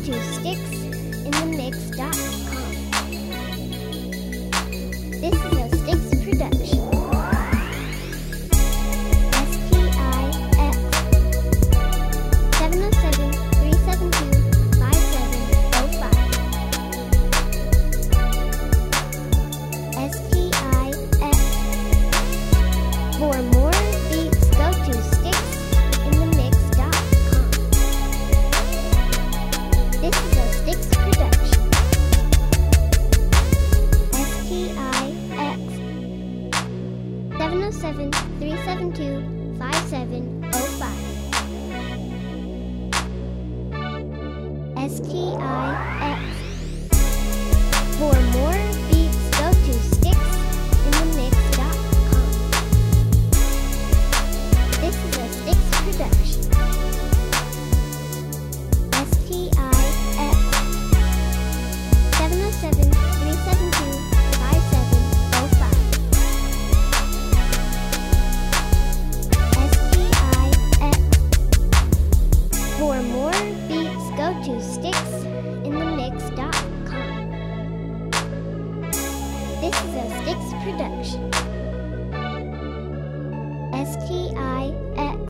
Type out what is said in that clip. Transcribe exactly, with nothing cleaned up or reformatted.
to sticks in the mix dot com. This is a Sticks production. S T I X seven oh seven, three seven two, five seven oh five. S T I X. For more beats, go to sticks in the mix dot com. This is a Sticks production. S T I X seven oh seven, three seven two, five seven oh five. S T I X